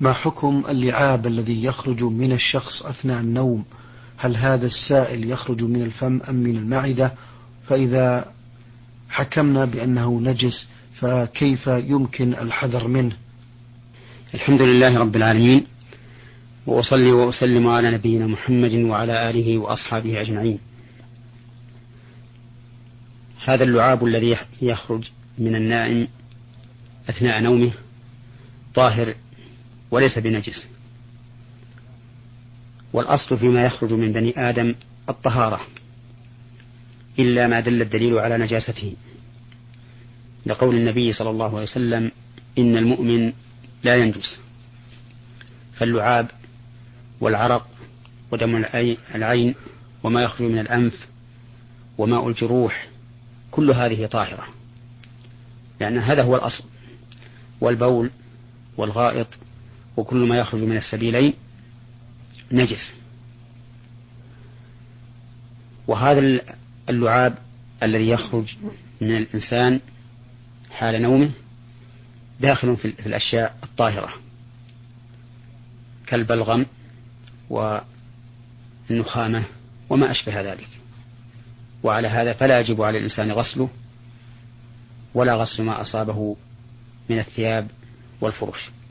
ما حكم اللعاب الذي يخرج من الشخص أثناء النوم؟ هل هذا السائل يخرج من الفم أم من المعدة؟ فإذا حكمنا بأنه نجس فكيف يمكن الحذر منه؟ الحمد لله رب العالمين، وأصلي وأسلم على نبينا محمد وعلى آله وأصحابه أجمعين. هذا اللعاب الذي يخرج من النائم أثناء نومه طاهر وليس بنجس، والأصل فيما يخرج من بني آدم الطهارة إلا ما دل الدليل على نجاسته، لقول النبي صلى الله عليه وسلم: إن المؤمن لا ينجس. فاللعاب والعرق ودم العين وما يخرج من الأنف وماء الجروح كل هذه طاهرة، لأن هذا هو الأصل. والبول والغائط وكل ما يخرج من السبيلين نجس. وهذا اللعاب الذي يخرج من الإنسان حال نومه داخل في الأشياء الطاهرة كالبلغم والنخامة وما أشبه ذلك، وعلى هذا فلا يجب على الإنسان غسله ولا غسل ما أصابه من الثياب والفرش.